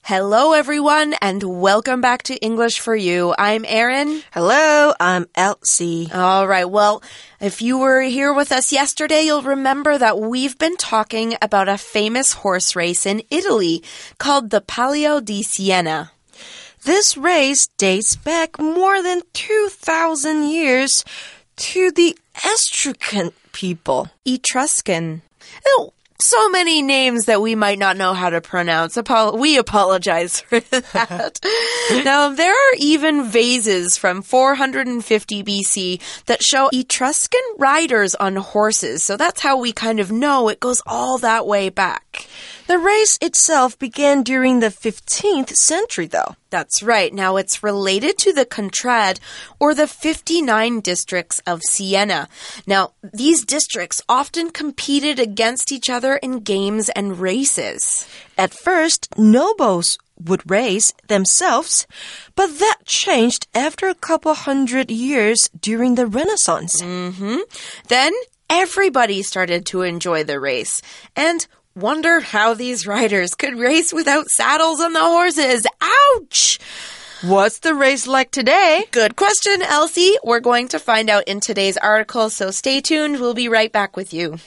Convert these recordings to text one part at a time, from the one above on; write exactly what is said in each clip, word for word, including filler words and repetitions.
Hello, everyone, and welcome back to English for You. I'm Erin. Hello, I'm Elsie. All right, well, if you were here with us yesterday, you'll remember that we've been talking about a famous horse race in Italy called the Palio di Siena. This race dates back more than two thousand years to the Etruscan people. Etruscan. Oh, so many names that we might not know how to pronounce. Apo- we apologize for that. Now, there are even vases from four hundred fifty B C that show Etruscan riders on horses. So that's how we kind of know it goes all that way back. The race itself began during the fifteenth century, though. That's right. Now, it's related to the Contrade, or the fifty-nine districts of Siena. Now, these districts often competed against each other in games and races. At first, nobles would race themselves, but that changed after a couple hundred years during the Renaissance. Mm-hmm. Then, everybody started to enjoy the race, and wonder how these riders could race without saddles on the horses. Ouch! What's the race like today? Good question, Elsie. We're going to find out in today's article, so stay tuned. We'll be right back with you.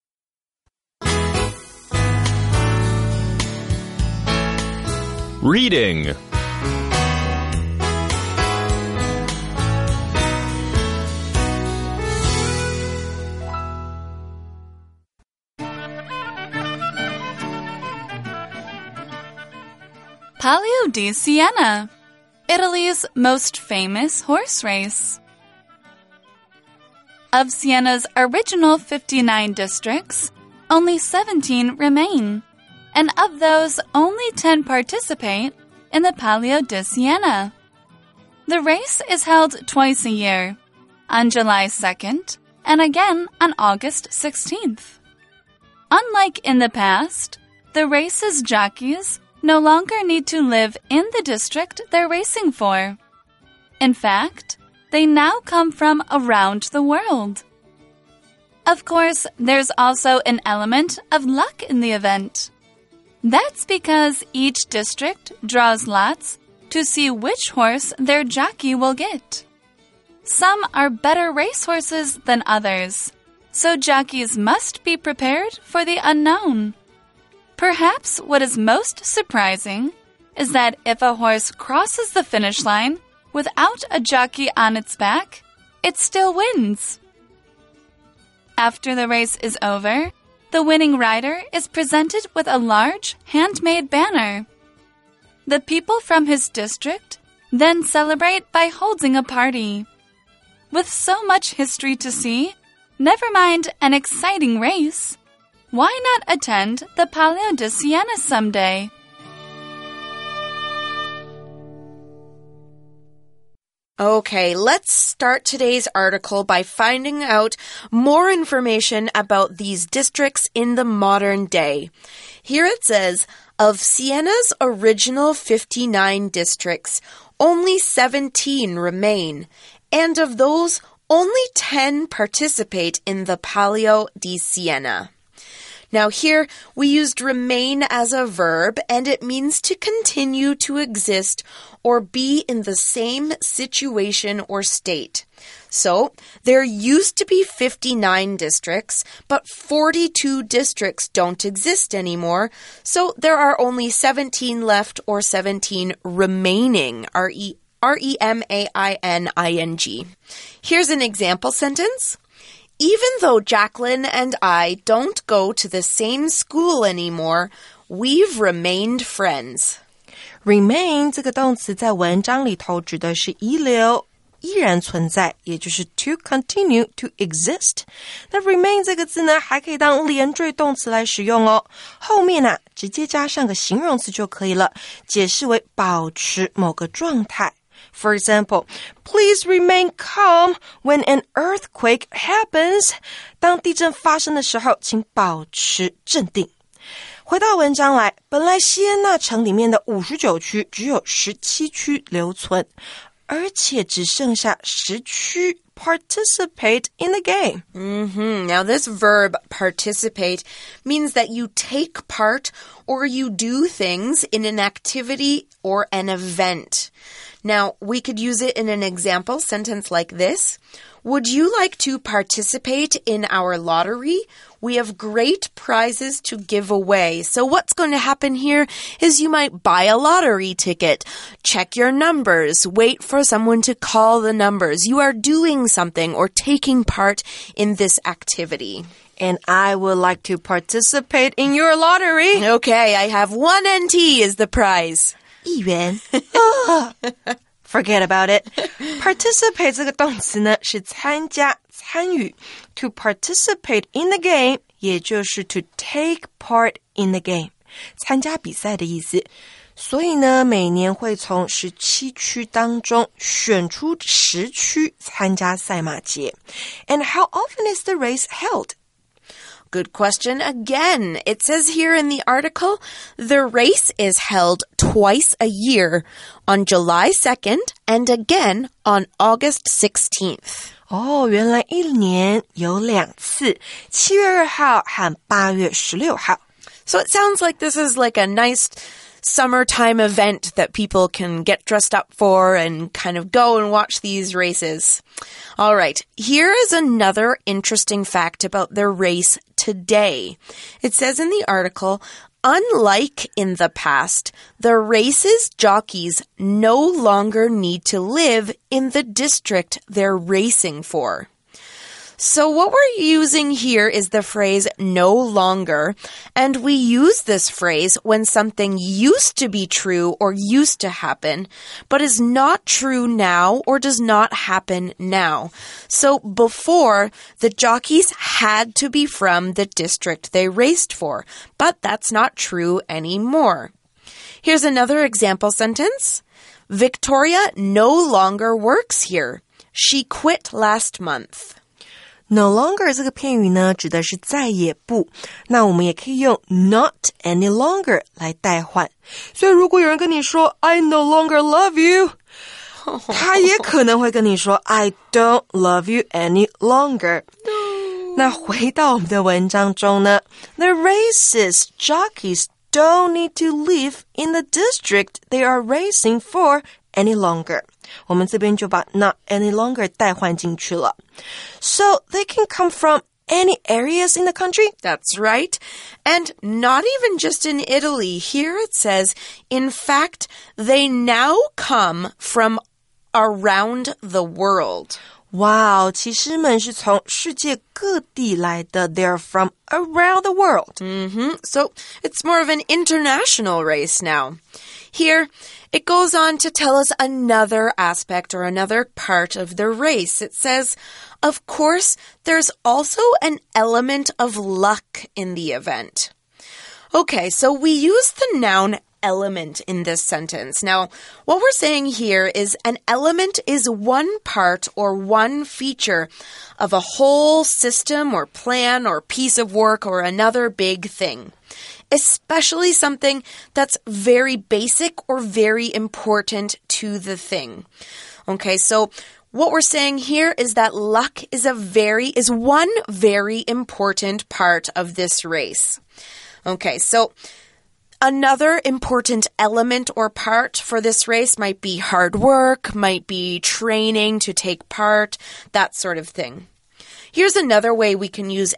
Reading. Palio di Siena, Italy's most famous horse race. Of Siena's original fifty-nine districts, only seventeen remain, and of those, only ten participate in the Palio di Siena. The race is held twice a year, on July second and again on August sixteenth. Unlike in the past, the race's jockeys no longer need to live in the district they're racing for. In fact, they now come from around the world. Of course, there's also an element of luck in the event. That's because each district draws lots to see which horse their jockey will get. Some are better racehorses than others, so jockeys must be prepared for the unknown. Perhaps what is most surprising is that if a horse crosses the finish line without a jockey on its back, it still wins. After the race is over, the winning rider is presented with a large handmade banner. The people from his district then celebrate by holding a party. With so much history to see, never mind an exciting race, why not attend the Palio di Siena someday? Okay, let's start today's article by finding out more information about these districts in the modern day. Here it says, of Siena's original fifty-nine districts, only seventeen remain, and of those, only ten participate in the Palio di Siena. Now here, we used remain as a verb, and it means to continue to exist or be in the same situation or state. So, there used to be fifty-nine districts, but forty-two districts don't exist anymore, so there are only seventeen left or seventeen remaining, R E M A I N I N G. Here's an example sentence. Even though Jacqueline and I don't go to the same school anymore, we've remained friends. Remain 这个动词在文章里头指的是遗留，依然存在，也就是 to continue to exist. 那 remain 这个字呢，还可以当连缀动词来使用哦。后面啊，直接加上个形容词就可以了，解释为保持某个状态。For example, please remain calm when an earthquake happens. 当地震发生的时候，请保持镇定。回到文章来，本来西耶纳城里面的五十九区只有十七区留存，而且只剩下十区 participate in the game. Mm-hmm. Now, this verb, participate, means that you take part or you do things in an activity or an event. Now, we could use it in an example sentence like this. Would you like to participate in our lottery? We have great prizes to give away. So what's going to happen here is you might buy a lottery ticket, check your numbers, wait for someone to call the numbers. You are doing something or taking part in this activity. And I would like to participate in your lottery. Okay, I have one N T is the prize. 一元。Forget about it. Participate 这个动词呢是参加、参与。To participate in the game 也就是 to take part in the game 参加比赛的意思。所以呢，每年会从十七区当中选出十区参加赛马节。And how often is the race held? Good question again. It says here in the article, the race is held twice a year, on July second and again on August sixteenth. 哦，原来一年有两次，七月二号和八月十六号。 So it sounds like this is like a nice summertime event that people can get dressed up for and kind of go and watch these races. All right, here is another interesting fact about the race today. It says in the article, unlike in the past, the race's jockeys no longer need to live in the district they're racing for. So what we're using here is the phrase no longer, and we use this phrase when something used to be true or used to happen, but is not true now or does not happen now. So before, the jockeys had to be from the district they raced for, but that's not true anymore. Here's another example sentence. Victoria no longer works here. She quit last month.No longer 这个片语呢，指的是再也不。那我们也可以用 not any longer 来代换。所以如果有人跟你说 I no longer love you， 他也可能会跟你说 I don't love you any longer。那回到我们的文章中呢 The races jockeys don't need to live in the district they are racing for any longer.我们这边就把 not any longer 代换进去了。So they can come from any areas in the country? That's right. And not even just in Italy. Here it says, in fact, they now come from around the world. Wow, 骑士们是从世界各地来的. They're from around the world. Mm-hmm. So it's more of an international race now. Here, it goes on to tell us another aspect or another part of the race. It says, of course, there's also an element of luck in the event. Okay, so we use the noun element in this sentence. Now, what we're saying here is an element is one part or one feature of a whole system or plan or piece of work or another big thing.Especially something that's very basic or very important to the thing. Okay, so what we're saying here is that luck is a very is one very important part of this race. Okay, so another important element or part for this race might be hard work, might be training to take part, that sort of thing. Here's another way we can use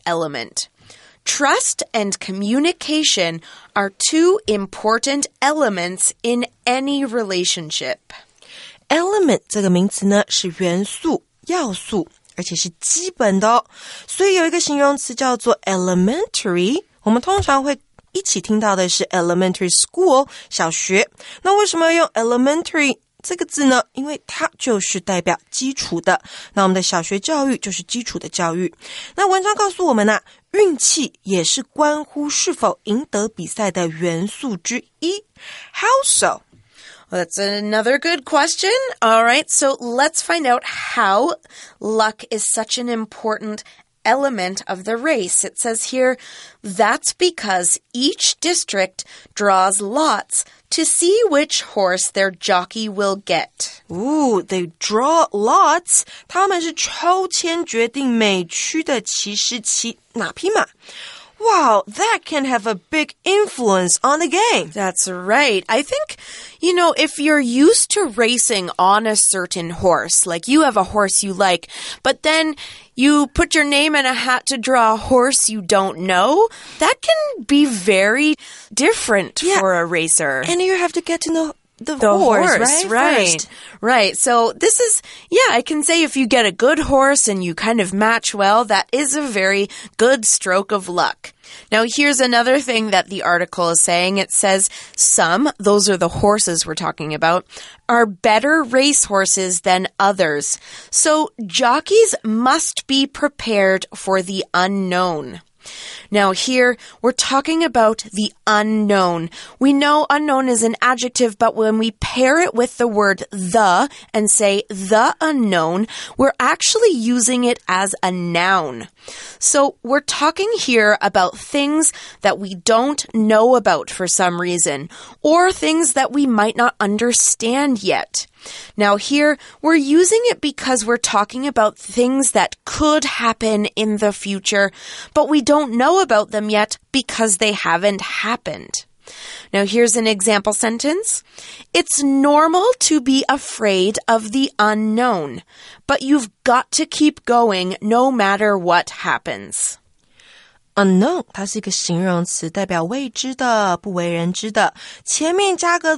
element.Trust and communication are two important elements in any relationship. Element 这个名词呢是元素、要素，而且是基本的哦。所以有一个形容词叫做 elementary， 我们通常会一起听到的是 elementary school 小学。那为什么要用 elementary这个字呢？因为它就是代表基础的。那我们的小学教育就是基础的教育。那文章告诉我们啊，运气也是关乎是否赢得比赛的元素之一。How so? Well, that's another good question. All right, so let's find out how luck is such an important element of the race. It says here, that's because each district draws lots to see which horse their jockey will get. Ooh, they draw lots. 他们是抽签决定每区的骑士骑哪匹马。Wow, that can have a big influence on the game. That's right. I think, you know, if you're used to racing on a certain horse, like you have a horse you like, but then you put your name in a hat to draw a horse you don't know, that can be very different yeah. for a racer. And you have to get to know the, the horse, horse, right? Right. First. Right. So this is, yeah, I can say if you get a good horse and you kind of match well, that is a very good stroke of luck. Now, here's another thing that the article is saying. It says some, those are the horses we're talking about, are better race horses than others. So jockeys must be prepared for the unknown. Now here, we're talking about the unknown. We know unknown is an adjective, but when we pair it with the word the and say the unknown, we're actually using it as a noun. So we're talking here about things that we don't know about for some reason, or things that we might not understand yet. Now here, we're using it because we're talking about things that could happen in the future, but we don't know about them yet because they haven't happened. Now here's an example sentence. It's normal to be afraid of the unknown, but you've got to keep going no matter what happens. Unknown, 它是一个形容词，代表未知的、不为人知的，前面加个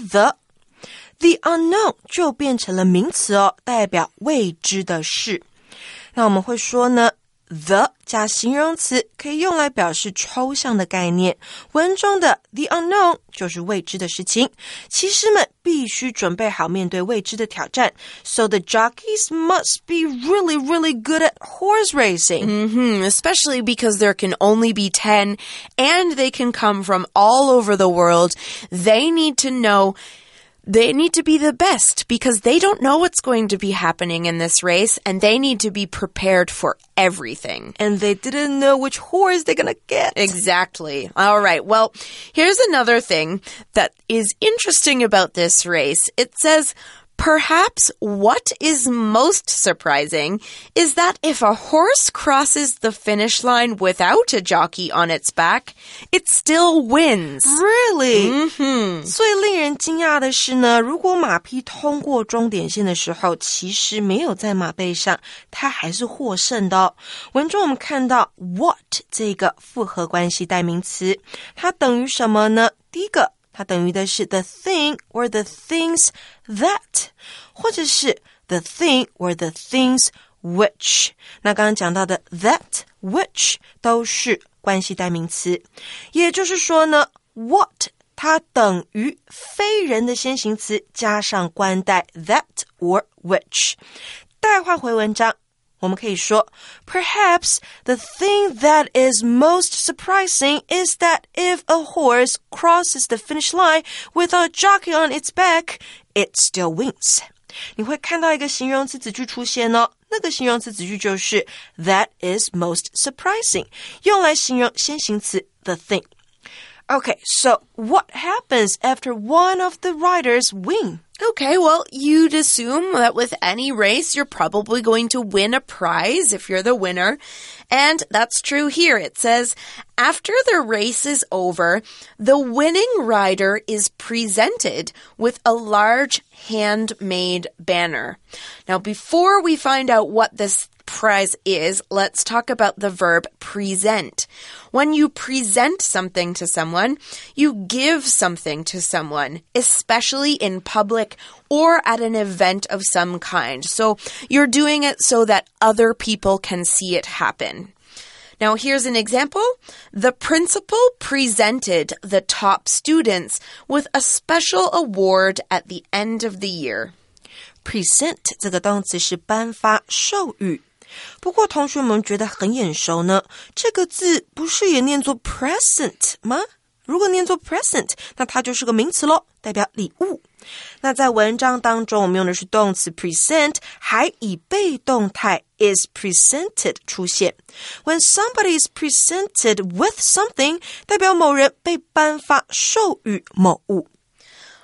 the。The unknown 就变成了名词哦，代表未知的事。那我们会说呢 the 加形容词可以用来表示抽象的概念。文中的 the unknown 就是未知的事情，骑士们必须准备好面对未知的挑战。So the jockeys must be really, really good at horse racing. Mm-hmm, especially because there can only be ten and they can come from all over the world. They need to know They need to be the best because they don't know what's going to be happening in this race and they need to be prepared for everything. And they didn't know which horse they're going to get. Exactly. All right. Well, here's another thing that is interesting about this race. It says, perhaps what is most surprising is that if a horse crosses the finish line without a jockey on its back, it still wins. Really? Mm-hmm. 最令人惊讶的是呢，如果马匹通过终点线的时候，其实没有在马背上，它还是获胜的哦。文中我们看到 what 这个复合关系代名词，它等于什么呢？第一个，它等于的是 the thing or the things that， 或者是 the thing or the things which。那刚刚讲到的 that, which 都是关系代名词。也就是说呢 what 它等于非人的先行词加上冠带 that or which。代换回文章，我们可以说 Perhaps the thing that is most surprising is that if a horse crosses the finish line without a jockey on its back, it still wins. 你会看到一个形容词子句出现哦，那个形容词子句就是 that is most surprising， 用来形容先行词 the thing. Okay, so what happens after one of the riders win? Okay, well, you'd assume that with any race, you're probably going to win a prize if you're the winner. And that's true here. It says, after the race is over, the winning rider is presented with a large handmade banner. Now, before we find out what this prize is, let's talk about the verb present. When you present something to someone, you give something to someone, especially in public or at an event of some kind. So you're doing it so that other people can see it happen. Now, here's an example. The principal presented the top students with a special award at the end of the year. Present 这个动词是颁发、授予。不过同学们觉得很眼熟呢，这个字不是也念作 present 吗？如果念作 present， 那它就是个名词咯，代表礼物。那在文章当中，我们用的是动词 present， 还以被动态 is presented 出现。When somebody is presented with something， 代表某人被颁发授予某物。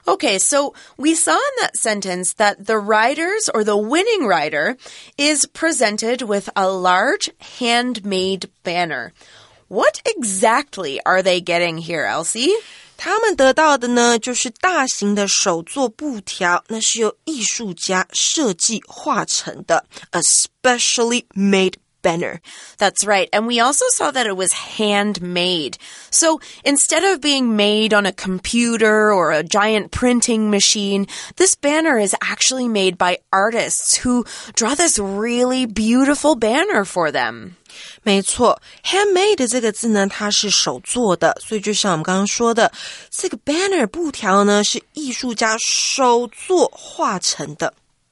Okay, so we saw in that sentence that the riders or the winning rider is presented with a large handmade banner. What exactly are they getting here, Elsie? 他们得到的呢，就是大型的手作布条，那是由艺术家设计画成的 ，a specially made banner. That's right. And we also saw that it was handmade. So instead of being made on a computer or a giant printing machine, this banner is actually made by artists who draw this really beautiful banner for them. 没错 handmade 这个字呢，它是手做的，所以就像我们刚刚说的，这个 banner 布条呢，是艺术家手作画成的。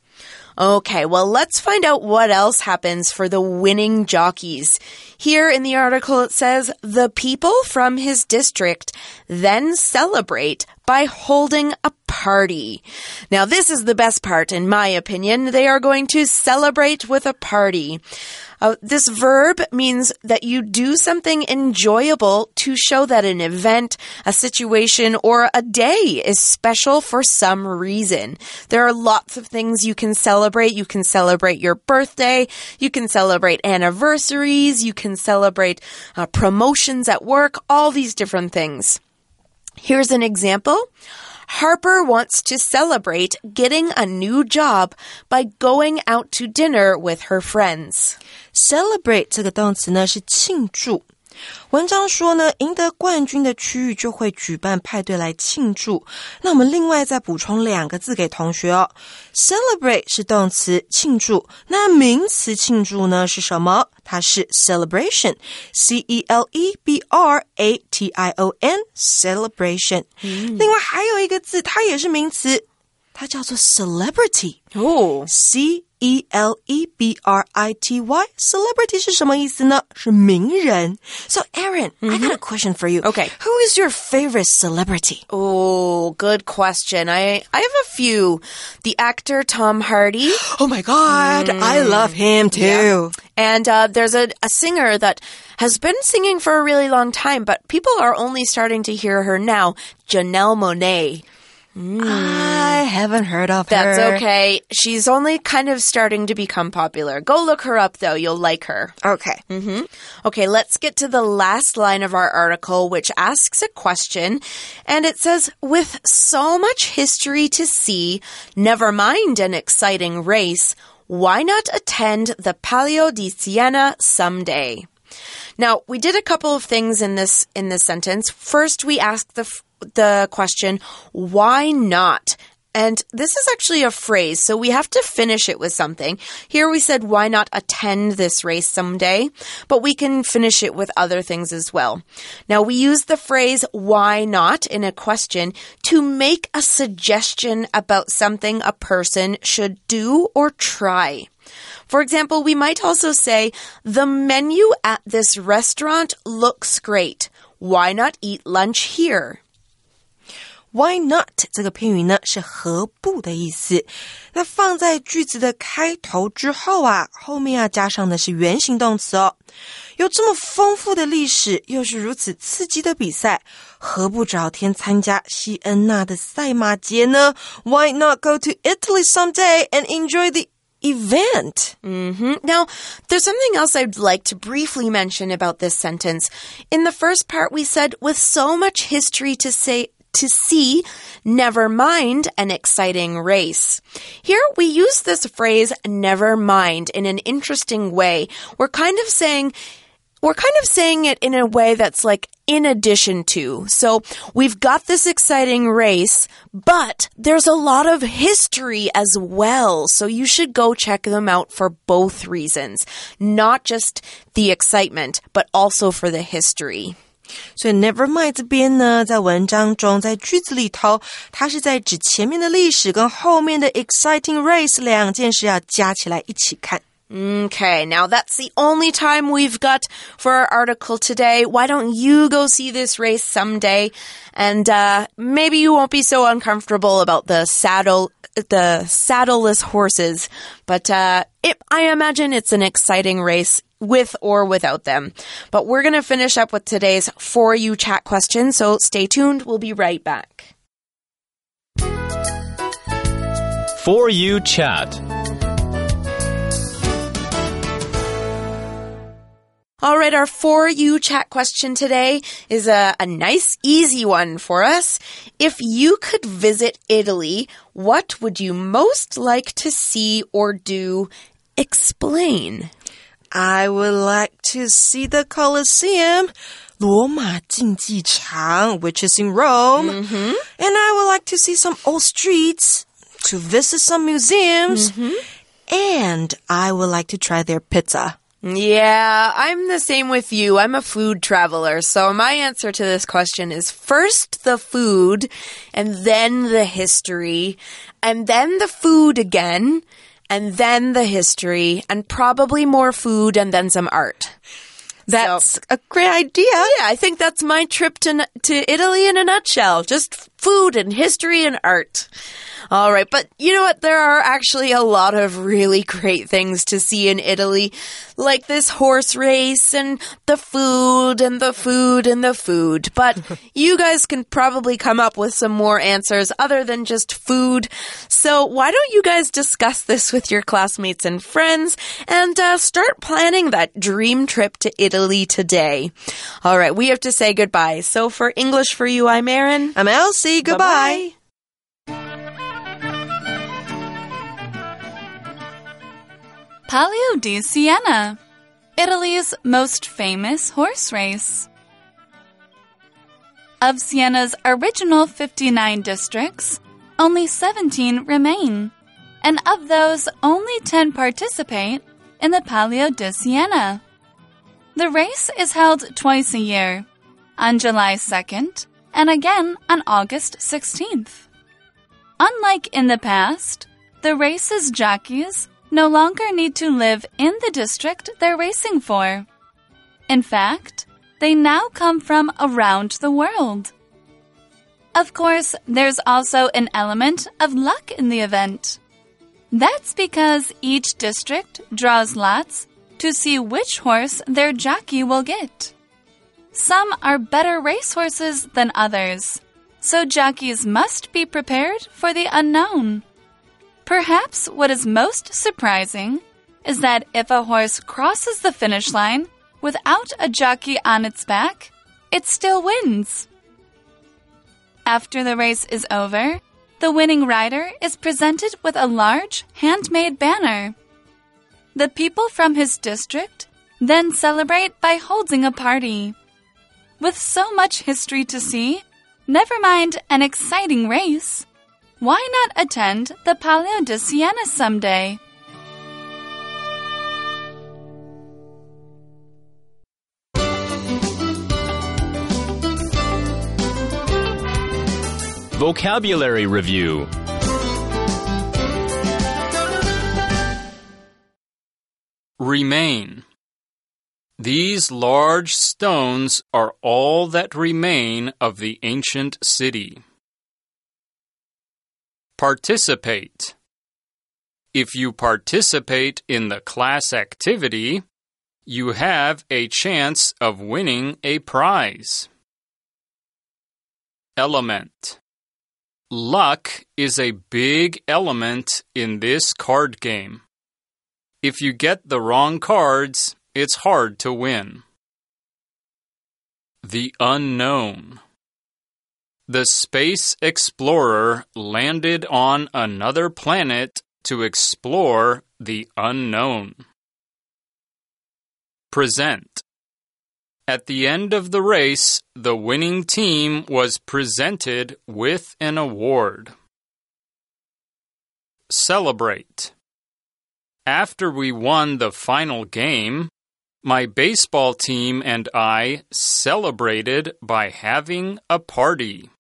Okay, well, let's find out what else happens for the winning jockeys. Here in the article, it says, the people from his district then celebrate by holding a party. Now, this is the best part, in my opinion. They are going to celebrate with a party. Uh, this verb means that you do something enjoyable to show that an event, a situation, or a day is special for some reason. There are lots of things you can celebrate. You can celebrate your birthday. You can celebrate anniversaries. You can celebrate uh, promotions at work, all these different things. Here's an example. Harper wants to celebrate getting a new job by going out to dinner with her friends. Celebrate 这个动词呢是庆祝。文章说呢，赢得冠军的区域就会举办派对来庆祝。那我们另外再补充两个字给同学哦。Celebrate 是动词庆祝，那名词庆祝呢是什么？它是 celebration, C E L E B R A T I O N, celebration、嗯、另外还有一个字，它也是名词，它叫做 celebrity. 哦 C E L E B R I T Y. Celebrity 是什么意思呢？是名人。So, Aaron, mm-hmm. I got a question for you. Okay. Who is your favorite celebrity? Oh, good question. I, I have a few. The actor Tom Hardy. Oh my God, mm. I love him too. Yeah. And uh, there's a, a singer that has been singing for a really long time, but people are only starting to hear her now, Janelle Monáe. Mm. I haven't heard of That's her. That's okay. She's only kind of starting to become popular. Go look her up, though. You'll like her. Okay. Mm-hmm. Okay, let's get to the last line of our article, which asks a question. And it says, with so much history to see, never mind an exciting race, why not attend the Palio di Siena someday? Now, we did a couple of things in this in this sentence. First, we asked the the question, why not? And this is actually a phrase, so we have to finish it with something. Here we said, why not attend this race someday? But we can finish it with other things as well. Now, we use the phrase, why not, in a question to make a suggestion about something a person should do or try. For example, we might also say, the menu at this restaurant looks great. Why not eat lunch here? Why not 这个片语呢是何不的意思，那放在句子的开头之后啊，后面要加上的是原形动词哦。有这么丰富的历史，又是如此刺激的比赛，何不找天参加西恩纳的赛马节呢？ Why not go to Italy someday and enjoy the event? Mm-hmm. Now, there's something else I'd like to briefly mention about this sentence. In the first part, we said, with so much history to say to see, never mind an exciting race. Here we use this phrase, never mind, in an interesting way. We're kind of saying, we're kind of saying it in a way that's like in addition to. So we've got this exciting race, but there's a lot of history as well. So you should go check them out for both reasons. Not just the excitement, but also for the history. 所以 never mind 这边呢，在文章中，在句子里头，它是在指前面的历史跟后面的 exciting race 两件事要加起来一起看。 Okay, now that's the only time we've got for our article today. Why don't you go see this race someday? And uh, maybe you won't be so uncomfortable about the saddle, the saddleless horses. But uh, it, I imagine it's an exciting race with or without them. But we're going to finish up with today's For You Chat question, so stay tuned. We'll be right back. For You Chat. All right, our For You Chat question today is a, a nice, easy one for us. If you could visit Italy, what would you most like to see or do? Explain. I would like to see the Colosseum, 罗马竞技场, which is in Rome. Mm-hmm. And I would like to see some old streets, to visit some museums. Mm-hmm. And I would like to try their pizza. Yeah, I'm the same with you. I'm a food traveler. So my answer to this question is first the food, and then the history, and then the food again, and then the history, and probably more food and then some art. That's so, a great idea. Yeah, I think that's my trip to, to Italy in a nutshell. Just food and history and art. All right, but you know what? There are actually a lot of really great things to see in Italy, like this horse race and the food and the food and the food. But you guys can probably come up with some more answers other than just food. So why don't you guys discuss this with your classmates and friends and uh, start planning that dream trip to Italy today. All right, we have to say goodbye. So for English for You, I'm Erin. I'm Elsie. Goodbye. Bye-bye. Palio di Siena, Italy's most famous horse race. Of Siena's original fifty-nine districts, only seventeen remain, and of those, only ten participate in the Palio di Siena. The race is held twice a year, on July second and again on August sixteenth. Unlike in the past, the race's jockeys no longer need to live in the district they're racing for. In fact, they now come from around the world. Of course, there's also an element of luck in the event. That's because each district draws lots to see which horse their jockey will get. Some are better racehorses than others, so jockeys must be prepared for the unknown. Perhaps what is most surprising is that if a horse crosses the finish line without a jockey on its back, it still wins. After the race is over, the winning rider is presented with a large handmade banner. The people from his district then celebrate by holding a party. With so much history to see, never mind an exciting race, why not attend the Palio di Siena someday? Vocabulary Review. Remain. These large stones are all that remain of the ancient city. Participate. If you participate in the class activity, you have a chance of winning a prize. Element. Luck is a big element in this card game. If you get the wrong cards, it's hard to win. The unknown. The space explorer landed on another planet to explore the unknown. Present. At the end of the race, the winning team was presented with an award. Celebrate. After we won the final game, my baseball team and I celebrated by having a party.